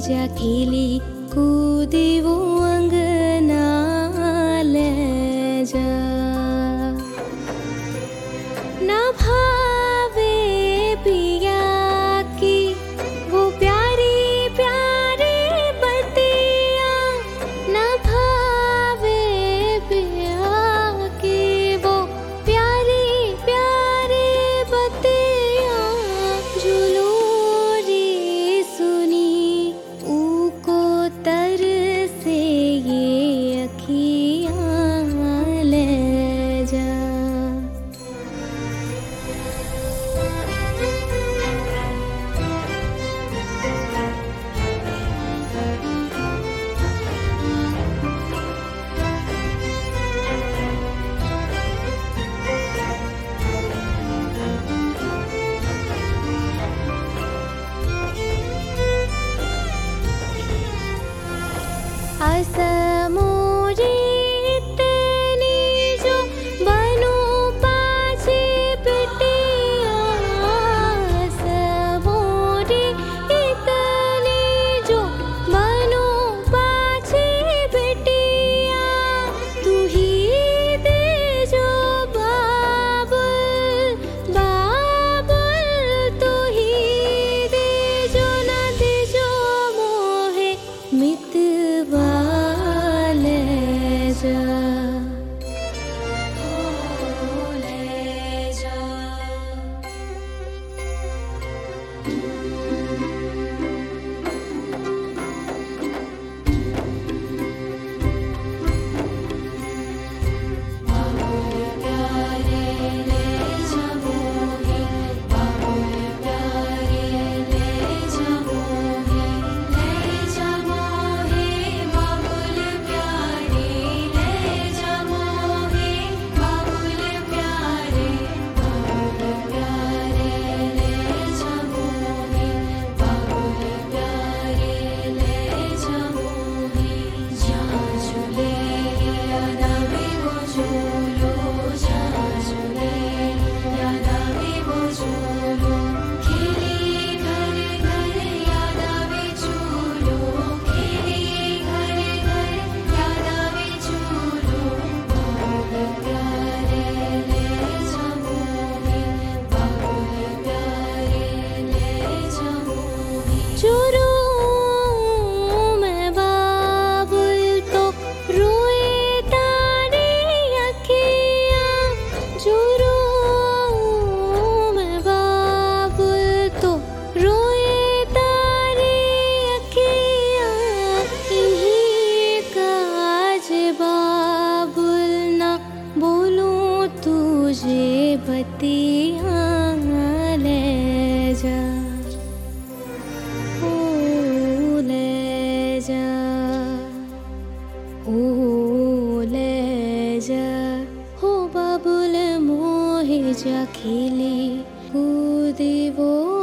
जा खेली कूदी वो अंगना ले जा। ना भावे पिया की वो प्यारी प्यारी बतिया, ना भावे पिया की वो प्यारी प्यारी बतिया। झुलोरी सुनी ऊको तर से ये अखियाँ ले जा। असमोरी इतनी जो बनू पाछी बिटिया, असमोरी इतनी जो बनू पाछी बिटिया। तू ही दे जो बाबुल बाबुल, तू ही दे जो न दे जो मोहे मितवा ले जा। ले जा। बाबुल प्यारे ले जा मोहे, बाबुल प्यारे ले जा मोहे, ले जा मोहे बाबुल प्यारे, ले जा मोहे बाबुल प्यारे, बाबुल प्यारे ले जा मोहे, बाबुल प्यारे ले जा मोहे। जहाँ झूले यादा भी वो झूलो, जहाँ झूले यादा भी वो झूलो। खेली घर घर यादा भी झूलो, खेली घर घर यादा भी झूलो। बाबुल प्यारे ले जा मोहे, बाबुल प्यारे ले जा मोहे। चुरू मैं बाबुल तो रोए तारी अखियाँ, चुरू मैं बाबुल तो रोए तारी अखियाँ। इन्हीं काज बाबुल ना बोलूं तुझे बतियाँ ले जा। ओ ले जा, ओ ले जा। हो बाबुल मोहे जा खेली कूदी वो